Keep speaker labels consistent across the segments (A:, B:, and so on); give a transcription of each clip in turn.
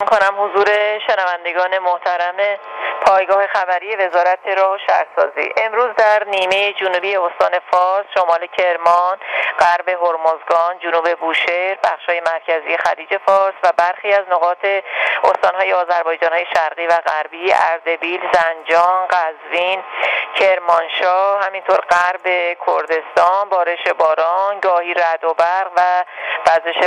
A: میکنم حضور شنوندگان محترم پایگاه خبری وزارت راه و شهرسازی. امروز در نیمه جنوبی استان فارس، شمال کرمان، غرب هرمزگان، جنوب بوشهر، بخش‌های مرکزی خلیج فارس و برخی از نقاط استان‌های آذربایجان‌های شرقی و غربی، اردبیل، زنجان، قزوین، کرمانشاه، همینطور غرب کردستان بارش باران، گاهی رعد و برق و وزش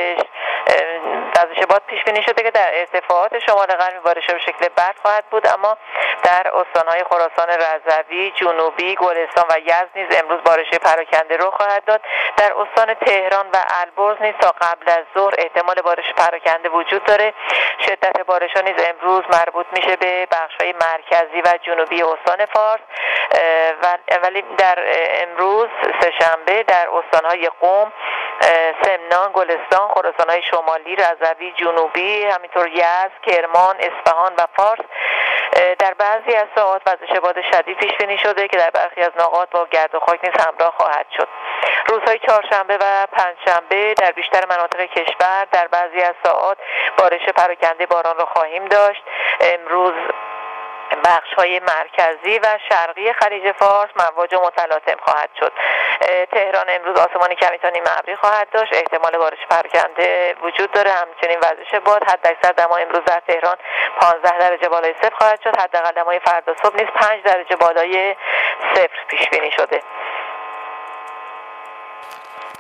A: باد پیش بینی شده که در ارتفاعات شمال غربی بارش به شکل برف خواهد بود، اما در استان‌های خراسان رضوی، جنوبی، گلستان و یزد نیز امروز بارش پراکنده رخ خواهد داد. در استان تهران و البرز نیز تا قبل از ظهر احتمال بارش پراکنده وجود داره. شدت بارش‌ها نیز امروز مربوط میشه به بخش‌های مرکزی و جنوبی استان فارس، ولی در امروز سه‌شنبه در استان‌های قم، سمنان، گلستان، خراسان‌های شمالی، رضوی، جنوبی، همینطور یزد، کرمان، اصفهان و فارس در بعضی از ساعات وزش باد شدید پیش بینی شده که در برخی از نقاط با گرد و خاک نیز همراه خواهد شد. روزهای چهارشنبه و پنجشنبه در بیشتر مناطق کشور در بعضی از ساعات بارش پراکنده باران را خواهیم داشت. امروز بخش‌های مرکزی و شرقی خلیج فارس مواج متلاطم خواهد شد. تهران امروز آسمان کمی تا نیمه ابری خواهد داشت، احتمال بارش پراکنده وجود داره، همچنین وزش باد. حداکثر دمای امروز در تهران 15 درجه بالای صفر خواهد شد، حداقل دمای فردا صبح نیز 5 درجه بالای صفر پیش بینی شده.